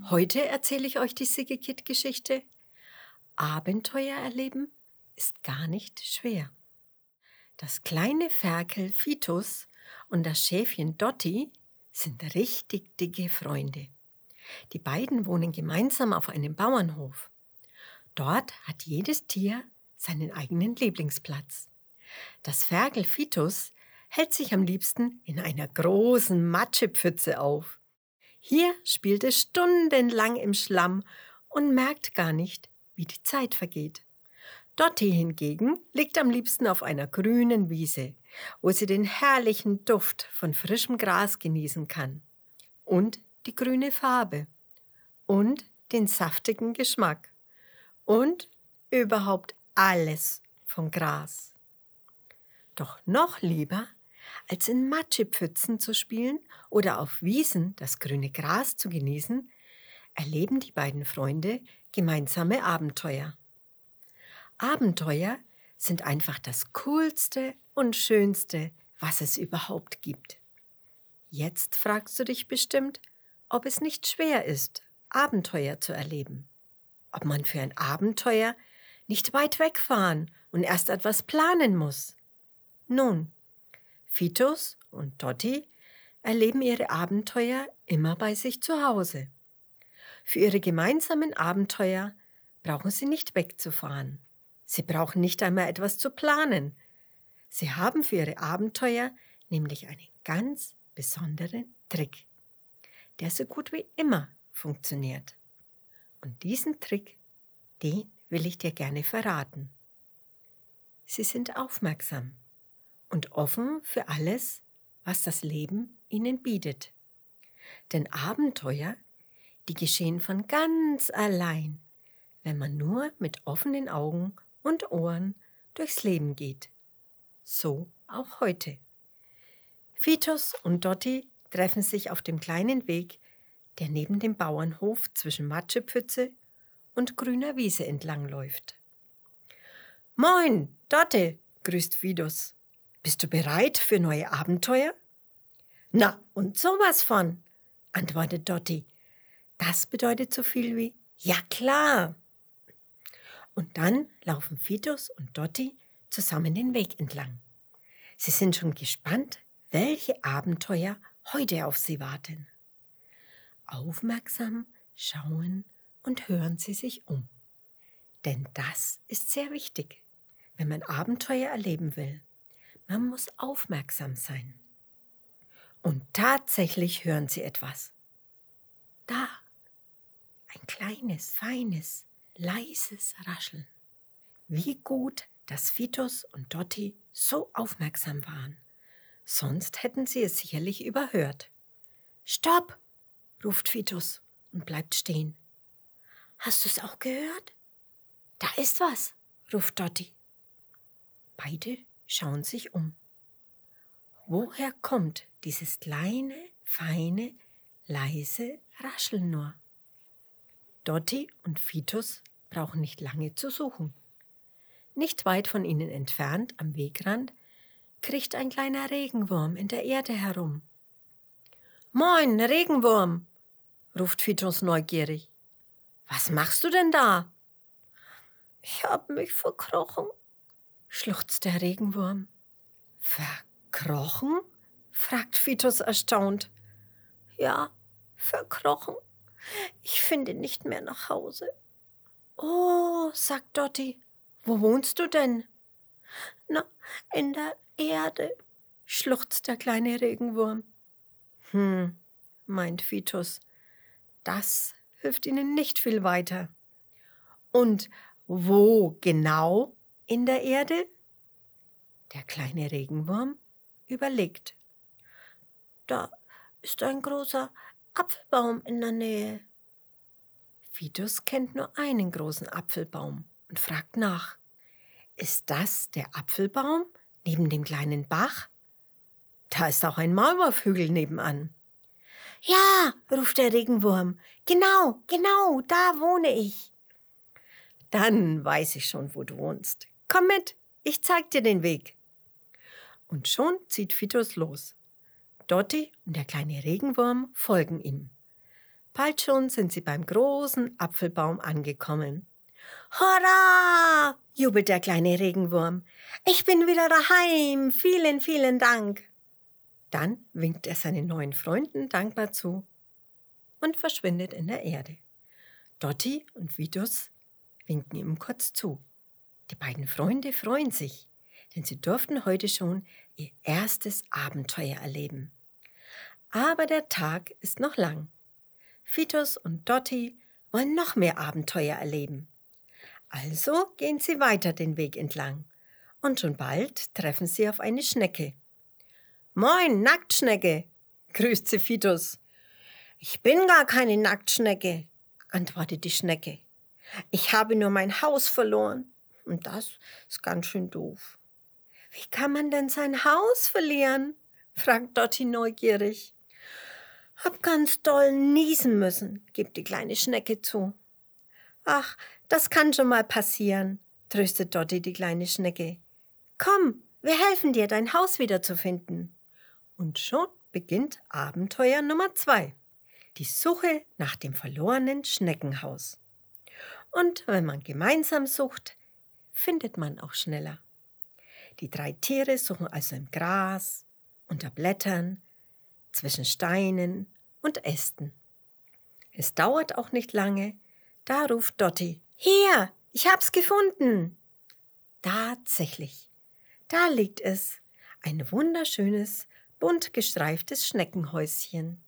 Heute erzähle ich euch die Sigge-Kid-Geschichte. Abenteuer erleben ist gar nicht schwer. Das kleine Ferkel Fitus und das Schäfchen Dotti sind richtig dicke Freunde. Die beiden wohnen gemeinsam auf einem Bauernhof. Dort hat jedes Tier seinen eigenen Lieblingsplatz. Das Ferkel Fitus hält sich am liebsten in einer großen Matschepfütze auf. Hier spielt es stundenlang im Schlamm und merkt gar nicht, wie die Zeit vergeht. Dotti hingegen liegt am liebsten auf einer grünen Wiese, wo sie den herrlichen Duft von frischem Gras genießen kann. Und die grüne Farbe. Und den saftigen Geschmack. Und überhaupt alles vom Gras. Doch noch lieber, als in Matschepfützen zu spielen oder auf Wiesen das grüne Gras zu genießen, erleben die beiden Freunde gemeinsame Abenteuer. Abenteuer sind einfach das Coolste und Schönste, was es überhaupt gibt. Jetzt fragst du dich bestimmt, ob es nicht schwer ist, Abenteuer zu erleben. Ob man für ein Abenteuer nicht weit wegfahren und erst etwas planen muss. Nun, Fitus und Dotti erleben ihre Abenteuer immer bei sich zu Hause. Für ihre gemeinsamen Abenteuer brauchen sie nicht wegzufahren. Sie brauchen nicht einmal etwas zu planen. Sie haben für ihre Abenteuer nämlich einen ganz besonderen Trick, der so gut wie immer funktioniert. Und diesen Trick, den will ich dir gerne verraten. Sie sind aufmerksam und offen für alles, was das Leben ihnen bietet. Denn Abenteuer, die geschehen von ganz allein, wenn man nur mit offenen Augen und Ohren durchs Leben geht. So auch heute. Fitus und Dotti treffen sich auf dem kleinen Weg, der neben dem Bauernhof zwischen Matschepfütze und grüner Wiese entlangläuft. »Moin, Dotti«, grüßt Fitus. »Bist du bereit für neue Abenteuer?« »Na, und sowas von«, antwortet Dotti. Das bedeutet so viel wie »Ja, klar«. Und dann laufen Fitus und Dotti zusammen den Weg entlang. Sie sind schon gespannt, welche Abenteuer heute auf sie warten. Aufmerksam schauen und hören sie sich um. Denn das ist sehr wichtig, wenn man Abenteuer erleben will. Man muss aufmerksam sein. Und tatsächlich hören sie etwas. Da, ein kleines, feines, leises Rascheln. Wie gut, dass Fitus und Dotti so aufmerksam waren. Sonst hätten sie es sicherlich überhört. »Stopp«, ruft Fitus und bleibt stehen. »Hast du es auch gehört?« »Da ist was«, ruft Dotti. Beide schauen sich um. Woher kommt dieses kleine, feine, leise Rascheln nur? Dotti und Fitus brauchen nicht lange zu suchen. Nicht weit von ihnen entfernt, am Wegrand, kriecht ein kleiner Regenwurm in der Erde herum. »Moin, Regenwurm«, ruft Fitus neugierig. »Was machst du denn da?« »Ich hab mich verkrochen«, schluchzt der Regenwurm. »Verkrochen?«, fragt Fitus erstaunt. »Ja, verkrochen. Ich finde nicht mehr nach Hause.« »Oh«, sagt Dotti, »wo wohnst du denn?« »Na, in der Erde«, schluchzt der kleine Regenwurm. Meint Fitus, das hilft ihnen nicht viel weiter. Und wo genau in der Erde? Der kleine Regenwurm überlegt. »Da ist ein großer Apfelbaum in der Nähe.« Fitus kennt nur einen großen Apfelbaum und fragt nach. »Ist das der Apfelbaum neben dem kleinen Bach? Da ist auch ein Maulwurfhügel nebenan.« »Ja«, ruft der Regenwurm, genau, da wohne ich.« »Dann weiß ich schon, wo du wohnst. Komm mit, ich zeig dir den Weg.« Und schon zieht Fitus los. Dotti und der kleine Regenwurm folgen ihm. Bald schon sind sie beim großen Apfelbaum angekommen. »Hurra!« jubelt der kleine Regenwurm. »Ich bin wieder daheim. Vielen, vielen Dank.« Dann winkt er seinen neuen Freunden dankbar zu und verschwindet in der Erde. Dottie und Vitus winken ihm kurz zu. Die beiden Freunde freuen sich, denn sie durften heute schon ihr erstes Abenteuer erleben. Aber der Tag ist noch lang. Vitus und Dottie wollen noch mehr Abenteuer erleben. Also gehen sie weiter den Weg entlang und schon bald treffen sie auf eine Schnecke. »Moin, Nacktschnecke«, grüßt sie Vitus. »Ich bin gar keine Nacktschnecke«, antwortet die Schnecke. »Ich habe nur mein Haus verloren und das ist ganz schön doof.« »Wie kann man denn sein Haus verlieren?«, fragt Dottie neugierig. »Hab ganz doll niesen müssen«, gibt die kleine Schnecke zu. »Ach, das kann schon mal passieren«, tröstet Dottie die kleine Schnecke. »Komm, wir helfen dir, dein Haus wiederzufinden.« Und schon beginnt Abenteuer Nummer 2. Die Suche nach dem verlorenen Schneckenhaus. Und wenn man gemeinsam sucht, findet man auch schneller. Die 3 Tiere suchen also im Gras, unter Blättern, zwischen Steinen und Ästen. Es dauert auch nicht lange, da ruft Dottie: »Hier, ich hab's gefunden!« Tatsächlich, da liegt es, ein wunderschönes, bunt gestreiftes Schneckenhäuschen.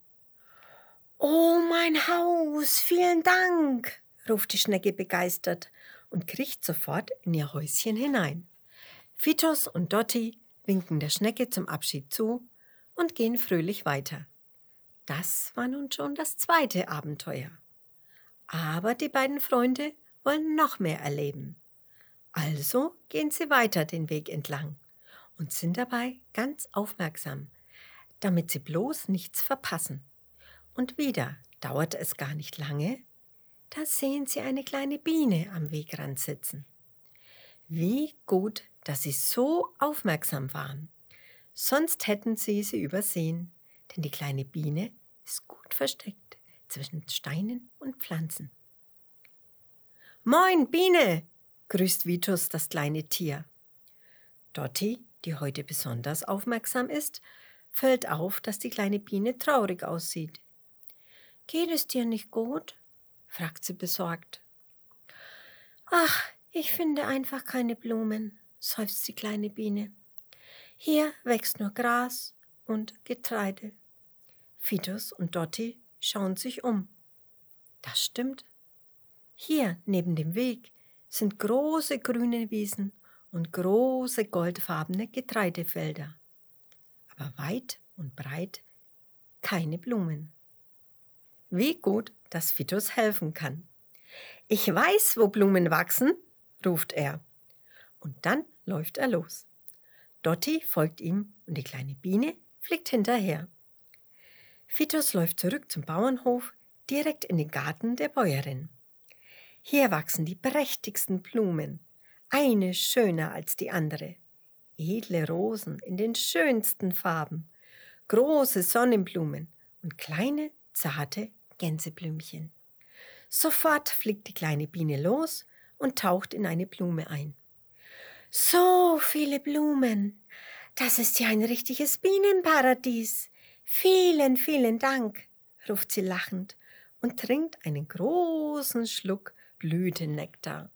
»Oh, mein Haus, vielen Dank«, ruft die Schnecke begeistert und kriecht sofort in ihr Häuschen hinein. Vitus und Dottie winken der Schnecke zum Abschied zu und gehen fröhlich weiter. Das war nun schon das 2. Abenteuer. Aber die beiden Freunde wollen noch mehr erleben. Also gehen sie weiter den Weg entlang und sind dabei ganz aufmerksam, damit sie bloß nichts verpassen. Und wieder dauert es gar nicht lange, da sehen sie eine kleine Biene am Wegrand sitzen. Wie gut, dass sie so aufmerksam waren. Sonst hätten sie übersehen, denn die kleine Biene ist gut versteckt zwischen Steinen und Pflanzen. »Moin, Biene«, grüßt Vitus das kleine Tier. Dottie, die heute besonders aufmerksam ist, fällt auf, dass die kleine Biene traurig aussieht. »Geht es dir nicht gut?«, fragt sie besorgt. »Ach, ich finde einfach keine Blumen«, seufzt die kleine Biene. »Hier wächst nur Gras und Getreide.« Vitus und Dottie schauen sich um. Das stimmt. Hier neben dem Weg sind große grüne Wiesen und große goldfarbene Getreidefelder. Aber weit und breit keine Blumen. Wie gut, dass Vitus helfen kann. »Ich weiß, wo Blumen wachsen«, ruft er. Und dann läuft er los. Dottie folgt ihm und die kleine Biene fliegt hinterher. Vitus läuft zurück zum Bauernhof, direkt in den Garten der Bäuerin. Hier wachsen die prächtigsten Blumen, eine schöner als die andere. Edle Rosen in den schönsten Farben, große Sonnenblumen und kleine, zarte Gänseblümchen. Sofort fliegt die kleine Biene los und taucht in eine Blume ein. »So viele Blumen! Das ist ja ein richtiges Bienenparadies! Vielen, vielen Dank«, ruft sie lachend und trinkt einen großen Schluck Blütennektar.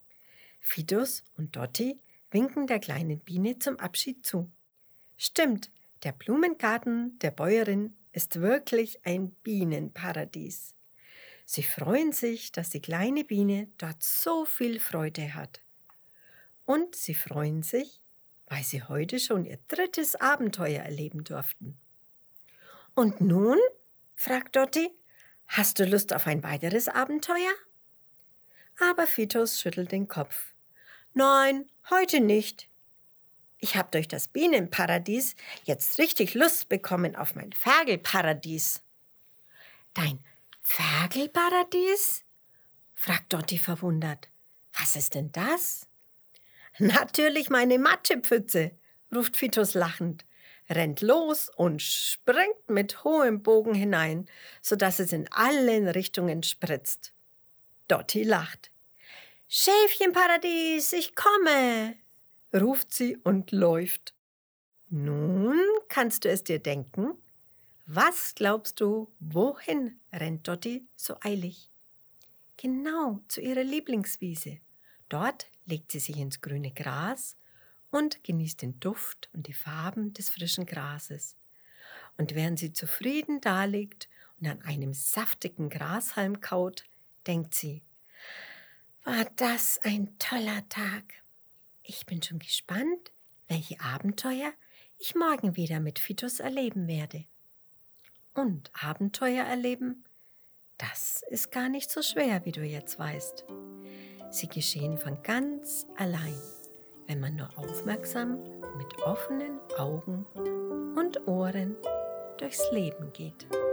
Vitus und Dottie winken der kleinen Biene zum Abschied zu. Stimmt, der Blumengarten der Bäuerin ist wirklich ein Bienenparadies. Sie freuen sich, dass die kleine Biene dort so viel Freude hat. Und sie freuen sich, weil sie heute schon ihr 3. Abenteuer erleben durften. »Und nun?«, fragt Dottie, »hast du Lust auf ein weiteres Abenteuer?« Aber Vitus schüttelt den Kopf. »Nein, heute nicht. Ich habe durch das Bienenparadies jetzt richtig Lust bekommen auf mein Ferkelparadies.« »Dein Ferkelparadies?«, fragt Dottie verwundert. »Was ist denn das?« »Natürlich meine Matschepfütze«, ruft Vitus lachend. rennt los und springt mit hohem Bogen hinein, sodass es in allen Richtungen spritzt. Dottie lacht. »Schäfchenparadies, ich komme«, ruft sie und läuft. Nun kannst du es dir denken. Was glaubst du, wohin rennt Dottie so eilig? Genau zu ihrer Lieblingswiese. Dort legt sie sich ins grüne Gras und genießt den Duft und die Farben des frischen Grases. Und während sie zufrieden daliegt und an einem saftigen Grashalm kaut, denkt sie, war das ein toller Tag. Ich bin schon gespannt, welche Abenteuer ich morgen wieder mit Fitus erleben werde. Und Abenteuer erleben, das ist gar nicht so schwer, wie du jetzt weißt. Sie geschehen von ganz allein, wenn man nur aufmerksam mit offenen Augen und Ohren durchs Leben geht.